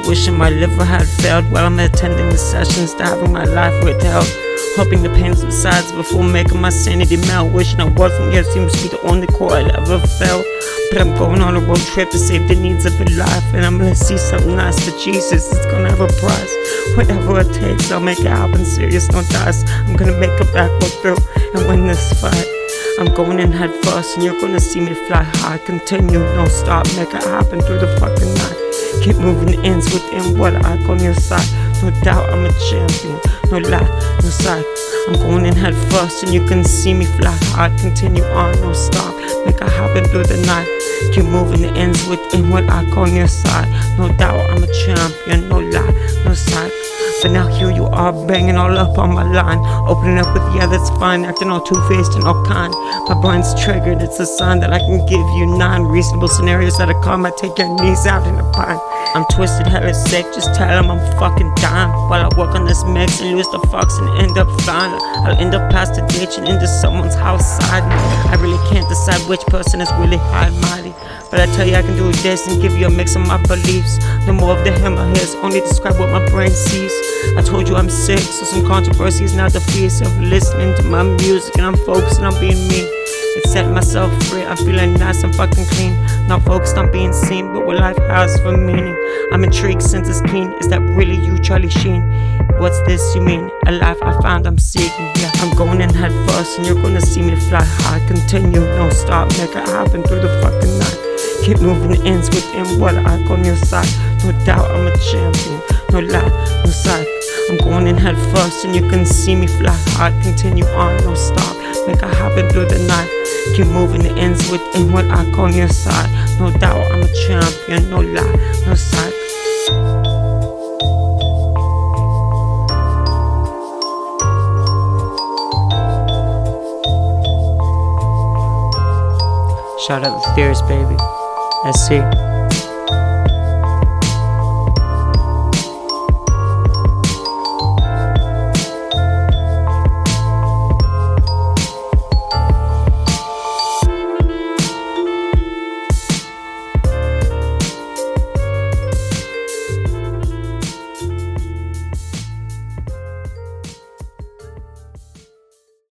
wishing my liver had failed while I'm attending the sessions to having my life withheld. Hoping the pain subsides before making my sanity melt. Wishing I wasn't here seems to be the only core I'll ever fail. But I'm going on a road trip to save the needs of a life, and I'm gonna see something nice for Jesus. It's gonna have a price. Whatever it takes, I'll make it happen. Serious, no dice. I'm gonna make it back, go through and win this fight. I'm going in head first, and you're gonna see me fly high. Continue, no stop, make it happen through the fucking night. Keep moving the ends within what I on your side. No doubt I'm a champion, no lie, no sight. I'm going in head first, and you can see me fly high. Continue on, no stop, make it happen through the night. Keep moving the ends within what I call your side. No doubt I'm a champion, no lie, no sight. But now here you are, banging all up on my line. Opening up with, yeah, that's fine. Acting all two-faced and all kind. My brain's triggered, it's a sign that I can give you 9 reasonable scenarios that I call my take your knees out in the pine. I'm twisted, hella sick, just tell them I'm fucking dying. While I work on this mix and lose the fucks and end up flying. I'll end up past the ditch and into someone's house side. I really can't decide which person is really high and mighty. But I tell you I can do this and give you a mix of my beliefs. No more of the him or his, only describe what my brain sees. I told you I'm sick, so some controversy is not the feast of listening to my music, and I'm focusing on being me. It's setting myself free, I'm feeling nice and fucking clean. Not focused on being seen, but what life has for meaning. I'm intrigued since it's keen, is that really you, Charlie Sheen? What's this you mean? A life I found I'm seeking, yeah. I'm going in head first, and you're gonna see me fly high. Continue, no stop, make it happen through the fucking night. Keep moving the ends within what I on your side. No doubt I'm a champion, no lie, no sight. I'm going in head first, and you can see me fly high. Continue on, no stop, make it happen through the night. Keep moving the ends within what I on your side. No doubt I'm a champion, no lie, no sight. Shout out to Fierce, baby. SC.